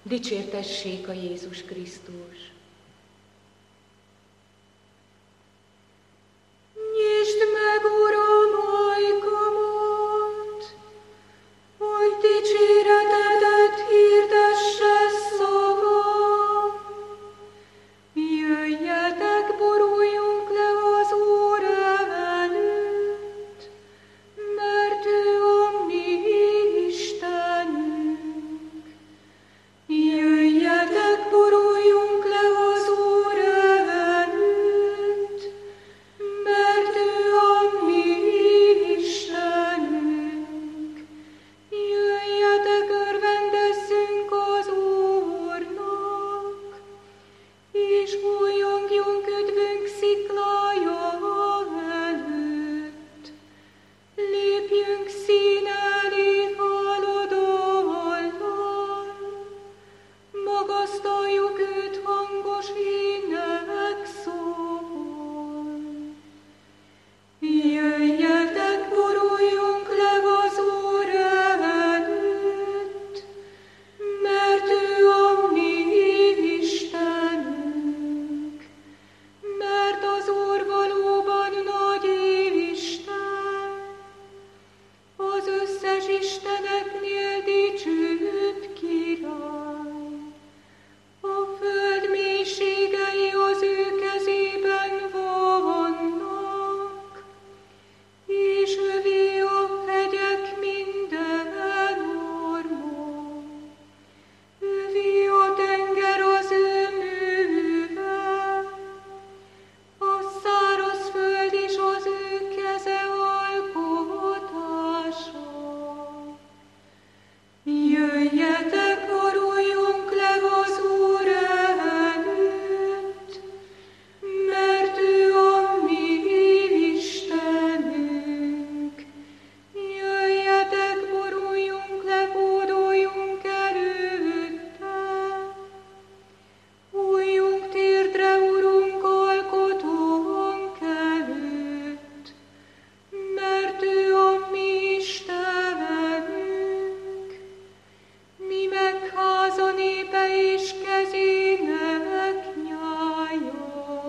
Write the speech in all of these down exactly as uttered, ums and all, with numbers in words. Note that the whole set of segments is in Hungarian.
Dicsértessék a Jézus Krisztus! Nyisd meg, Uram, ajkamat, hogy dicséretedet hirdesse szavam. Jöjjetek, boruljunk le az Úr előtt, mert ő a mi Istenünk. Jöjjetek, boruljunk le az Úr előtt, mert ő a mi Istenünk. Jöjjetek, örvendezzünk az Úrnak, és újjongjunk üdvünk sziklája előtt. Lépjünk szín elé háladollal, magasztaljuk őt hangos énekszóval. Jöjjetek, boruljunk le az Úr előtt, mert ő a mi Istenünk. Mert az Úr valóban nagy Isten, az összes isteneknél dicsőbb király. A föld mélységei az ő kezében vannak, és övé a hegyek minden orma. Övé a tenger az ő műve, a szárazföld is az ő keze alkotása. Jöjjetek, boruljunk le az Úr előtt, mert ő a mi Istenünk. Jöjjetek, boruljunk le, hódoljunk előtte. Újjunk térdre, Urunk, alkotónk előtt, mert ő a mi Istenünk. Mi meg háza népe és kezének nyája.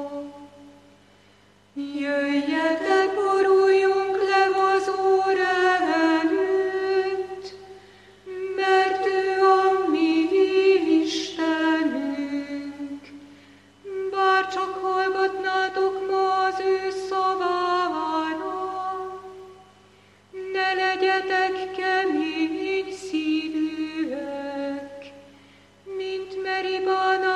Jöjjetek, boruljunk le az Úr előtt, mert ő a mi Istenünk. Bár csak hallgatnátok ma az ő szavára, ne legyetek kemény szívűek, mint Meribán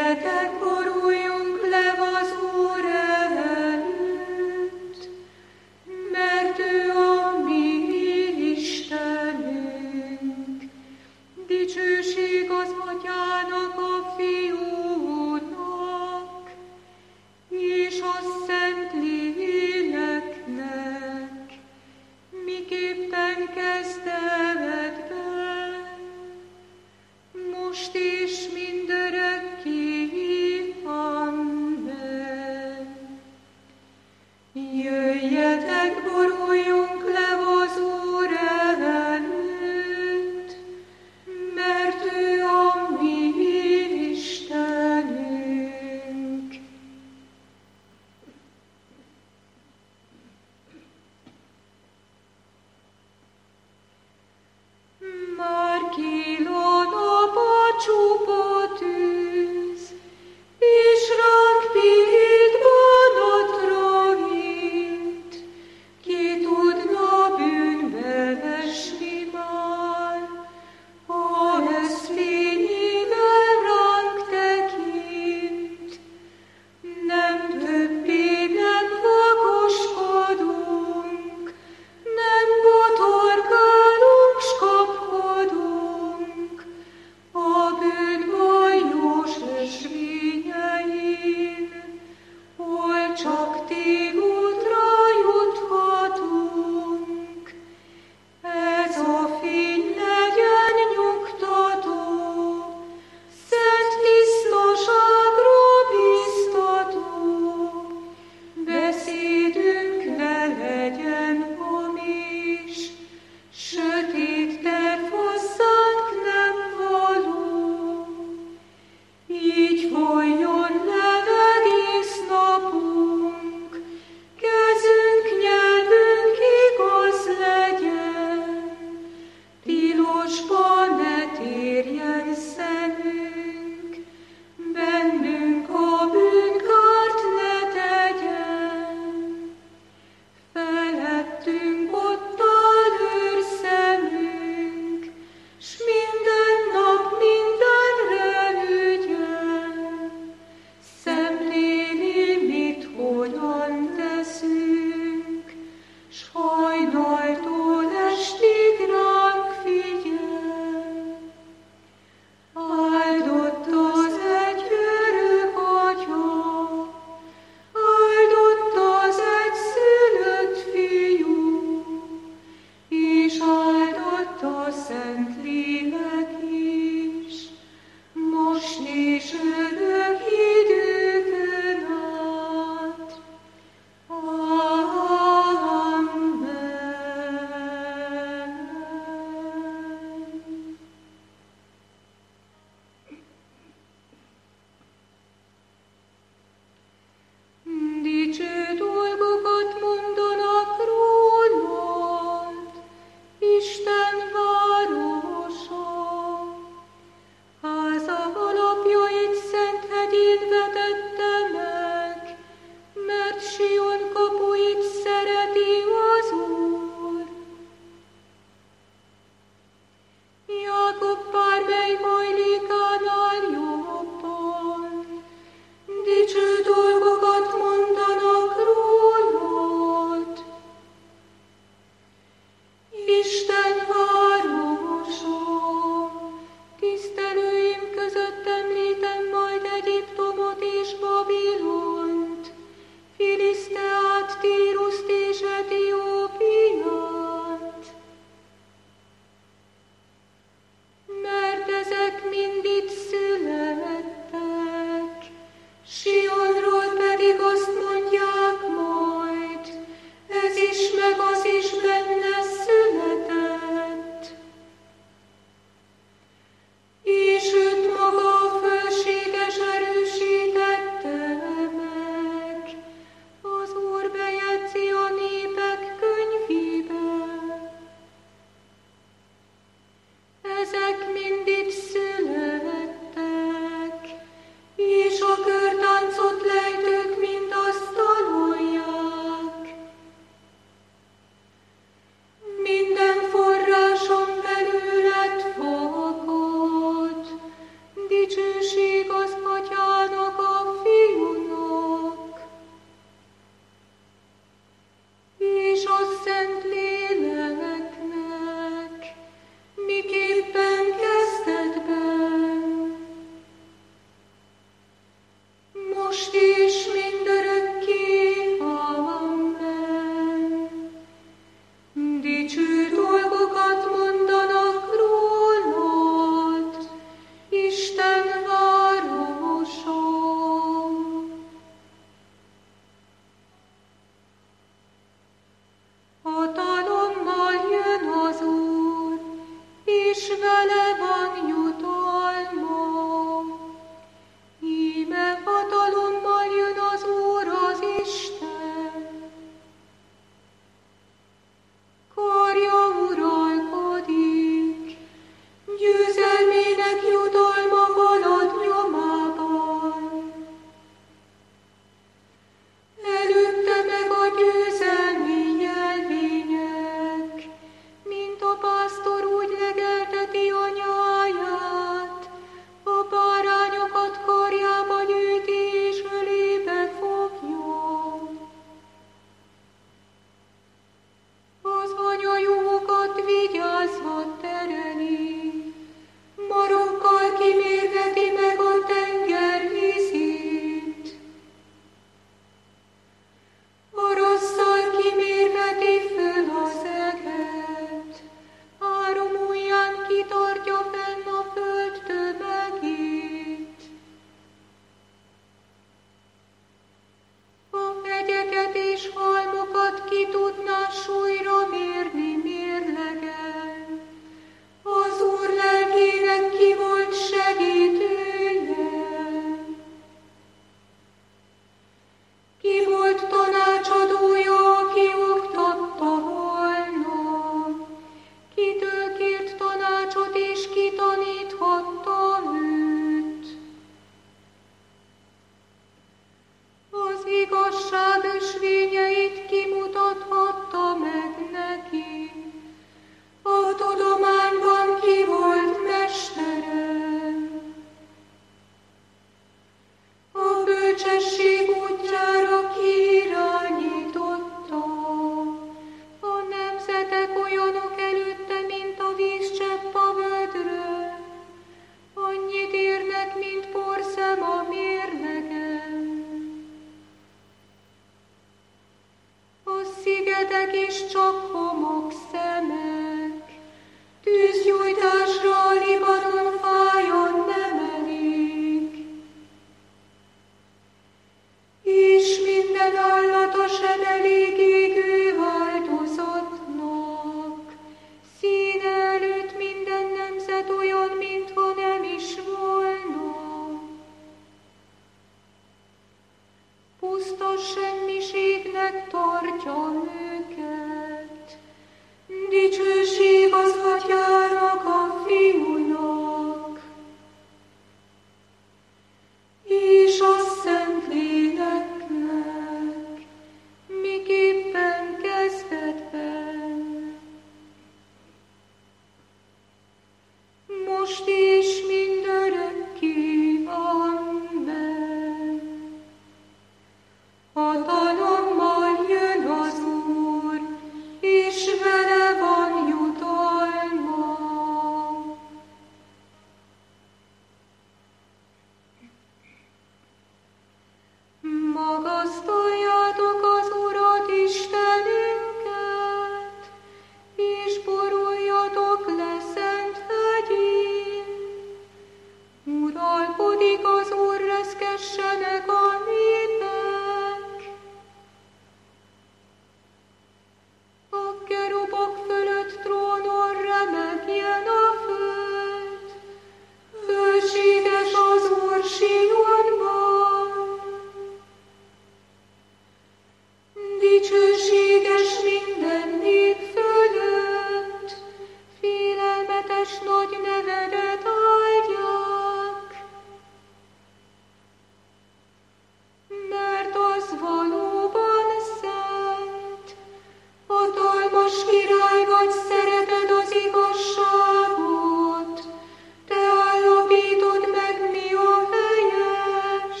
vagy szereted az igazságot, te állapítod meg, mi a helyes.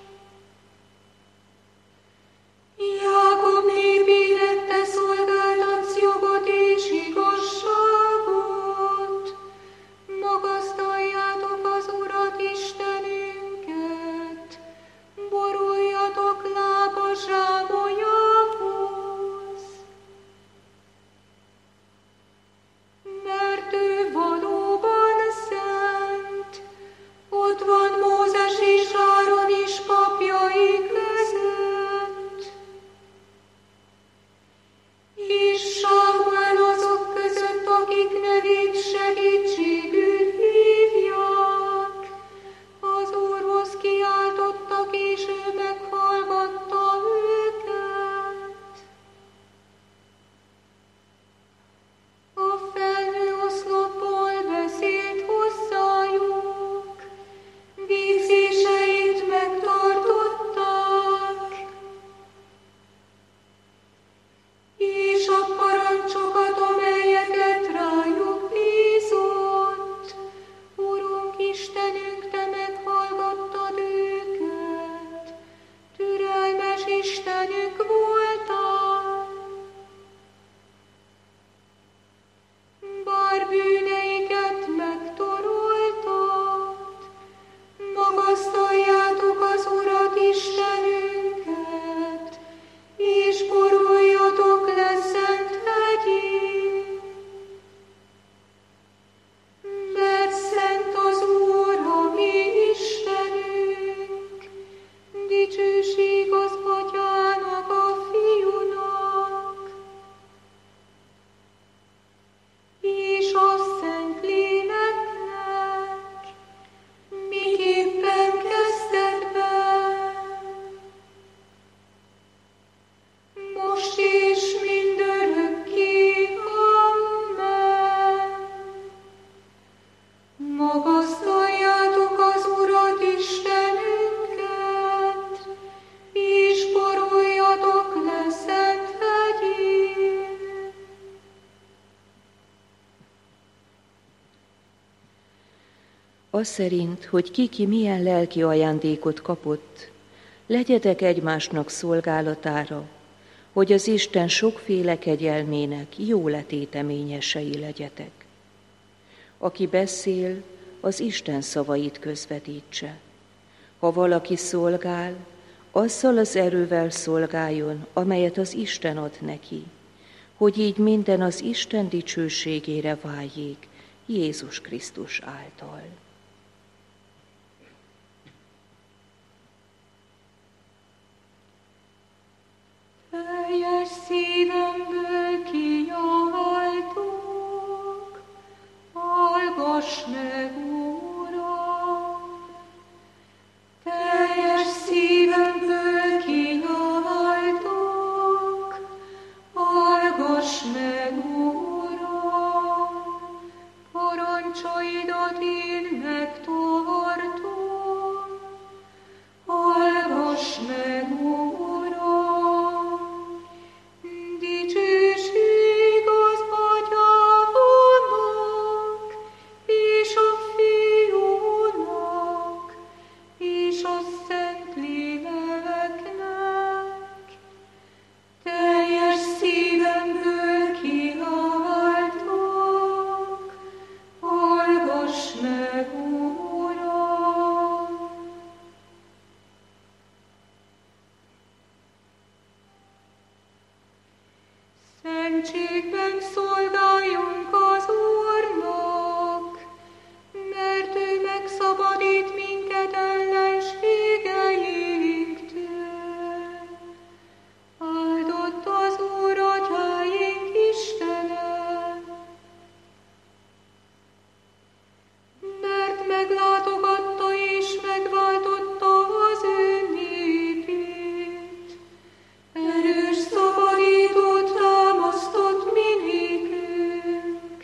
Jákob népének te szolgáltatsz jogot és igazságot, magasztaljátok az Urat Istenünket, boruljatok lába zsámolyához. Mert ő valóban szent, ott van Mózes és Áron is papjai között, és Sámuel azok között, akik nevét segítségül hívják. Az Úrhoz kiáltottak, és ő meghallgatta őket. A felhőoszlopból beszélt hozzájuk, végzéseit megtartották, és a parancsokat, amelyeket rájuk bízott, Urunk Istenünk, te meghallgattad őket, türelmes Istenük voltál. Bár bűneiket megtoroltad, magasztaljátok az Urat Istenünket, és boruljatok le szent hegyén. Mert szent az Úr, a mi Istenünk, dicsőség az Atyának, a Fiúnak, és a Szentléleknek, miképpen kezdetben, most és mindörökké. Amen. Magasztaljátok az Urat Istenünket, és boruljatok le szent hegyén. Az szerint, hogy ki-ki milyen lelki ajándékot kapott, legyetek egymásnak szolgálatára, hogy az Isten sokféle kegyelmének jó letéteményesei legyetek. Aki beszél, az Isten szavait közvetítse. Ha valaki szolgál, azzal az erővel szolgáljon, amelyet az Isten ad neki, hogy így minden az Isten dicsőségére váljék Jézus Krisztus által. Teljes szívemből kiáltok, hallgass meg, Uram! Teljes szívemből kiáltok, hallgass meg, Uram! Parancsaidat én megtartom, hallgass meg, Uram! Dicsőség az Atyának, és a Fiúnak, és a Szentléleknek. Teljes szívemből kiáltok, hallgass meg, Uram! Szentségben szolgáljunk az Úrnak, mert ő megszabadít minket ellenségeinktől. Áldott az Úr, Atyáink Istene, mert meglátogatta és megváltotta az ő népét. Erős szabadítót támasztott mi nékünk.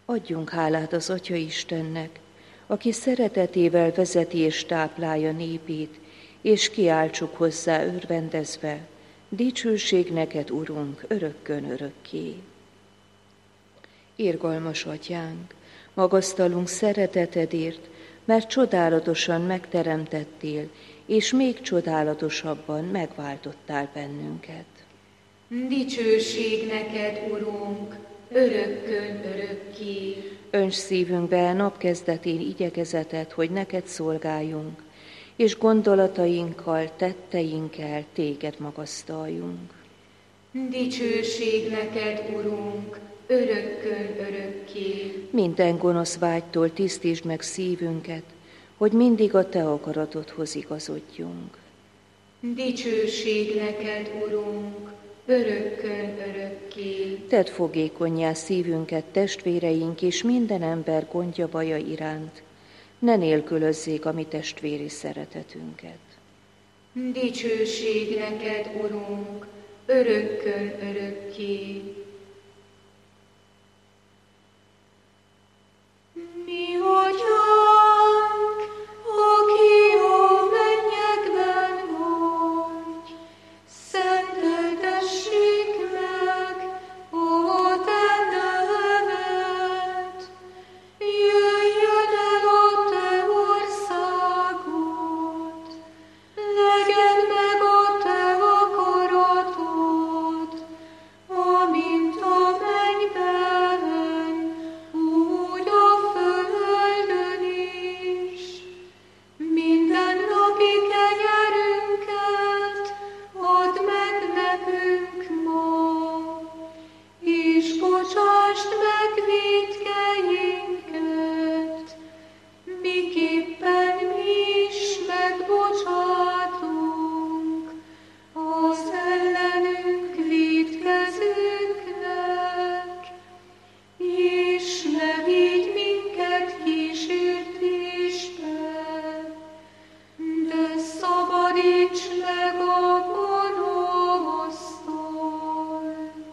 Adjunk hálát az Atya Istennek, aki szeretetével vezeti és táplálja népét, és kiáltsuk hozzá örvendezve, dicsőség neked, Urunk, örökkön örökké. Irgalmas Atyánk, magasztalunk szeretetedért, mert csodálatosan megteremtettél, és még csodálatosabban megváltottál bennünket. Dicsőség neked, Urunk, örökkön örökké. Önts szívünkbe napkezdetén igyekezetet, hogy neked szolgáljunk, és gondolatainkkal, tetteinkkel téged magasztaljunk. Dicsőség neked, Urunk, örökkön örökké. Minden gonosz vágytól tisztítsd meg szívünket, hogy mindig a te akaratodhoz igazodjunk. Dicsőség neked, Urunk, örökkön örökké. Tedd fogékonnyá szívünket testvéreink és minden ember gondja baja iránt, ne nélkülözzék a mi testvéri szeretetünket. Dicsőség neked, Urunk, örökkön örökké. Mi Atyánk, aki a mennyekben vagy, szenteltessék meg a te neved. Jöjjön el a te országod, legyen meg a te akaratod, amint a mennyben, úgy a földön is. Minden napi kenyerünket add meg nekünk ma, és bocsásd meg vétkeinket, miképpen mi is megbocsátunk az ellenünk vétkezőknek, és ne vigy minket kísértésbe, de szabadíts meg a gonosztól.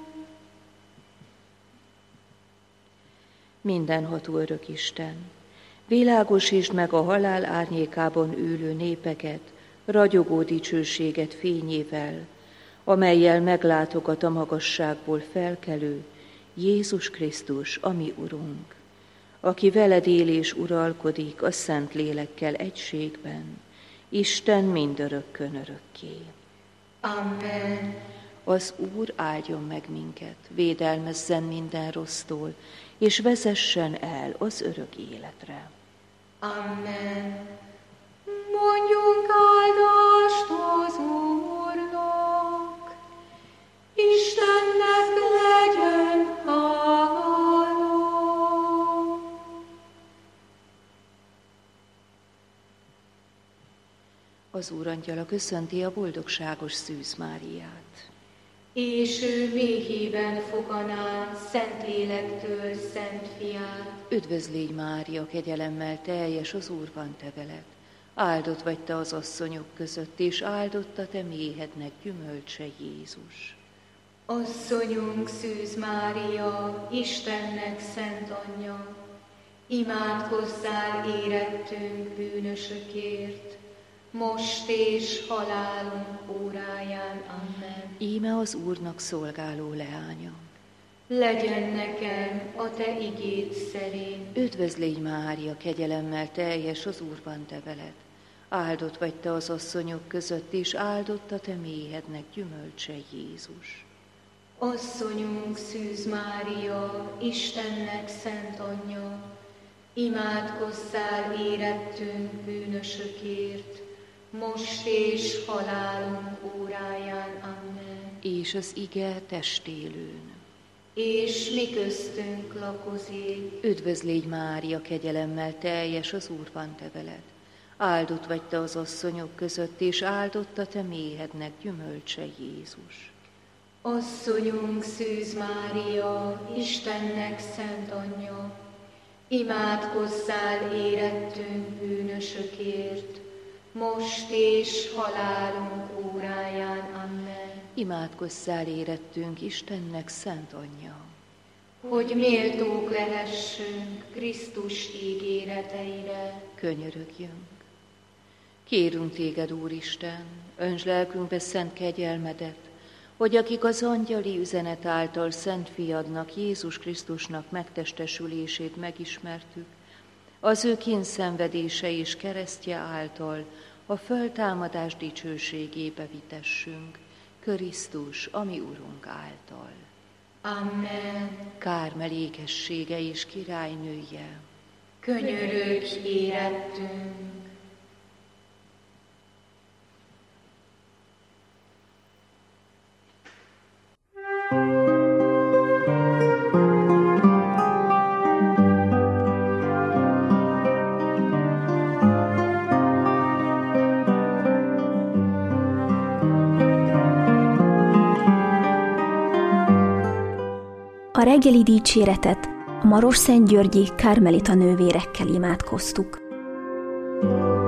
Mindenható örök Isten, világosítsd meg a halál árnyékában ülő népeket, ragyogó dicsőséget fényével, amellyel meglátogat a magasságból felkelő Jézus Krisztus, a mi Urunk, aki veled él és uralkodik a Szent Lélekkel egységben, Isten mindörökkön örökké. Amen. Az Úr áldjon meg minket, védelmezzen minden rossztól, és vezessen el az örök életre. Amen. Mondjunk áldást az Úrnak, Istennek legyen hála. Az Úr angyala köszönti a boldogságos Szűz Máriát. És ő méhében foganá Szentlélektől Szent Fiát. Üdvözlégy Mária, kegyelemmel teljes, az Úr van te veled. Áldott vagy te az asszonyok között, és áldott a te méhednek gyümölcse Jézus. Asszonyunk Szűz Mária, Istennek szent anyja, imádkozzál érettünk bűnösökért, most és halálunk óráján. Amen. Íme az Úrnak szolgáló leánya. Legyen nekem a te igéd szerint. Üdvözlégy Mária, kegyelemmel teljes, az Úr van te veled. Áldott vagy te az asszonyok között, és áldott a te méhednek gyümölcse Jézus. Asszonyunk Szűz Mária, Istennek szent anyja, imádkozzál érettünk bűnösökért, most és halálunk óráján. Amen. És az ige testélőn. És mi köztünk lakozik. Üdvözlégy Mária, kegyelemmel teljes, az Úr van te veled. Áldott vagy te az asszonyok között, és áldott a te méhednek gyümölcse Jézus. Asszonyunk Szűz Mária, Istennek szent anyja, imádkozzál érettünk bűnösökért, most és halálunk óráján. Amen. Imádkozzál érettünk Istennek szent anyja. hogy méltók lehessünk Krisztus ígéreteire. Könyörögjünk. Kérünk téged, Úristen, öntsd lelkünkbe szent kegyelmedet, hogy akik az angyali üzenet által Szent Fiadnak, Jézus Krisztusnak megtestesülését megismertük, az ő kínszenvedése és keresztje által a föltámadás dicsőségébe vitessünk, Krisztus, ami Urunk által. Amen. Kármel égessége és királynője, Könyörögj érettünk. A reggeli dicséretet a Marosszentgyörgyi Kármelita nővérekkel imádkoztuk.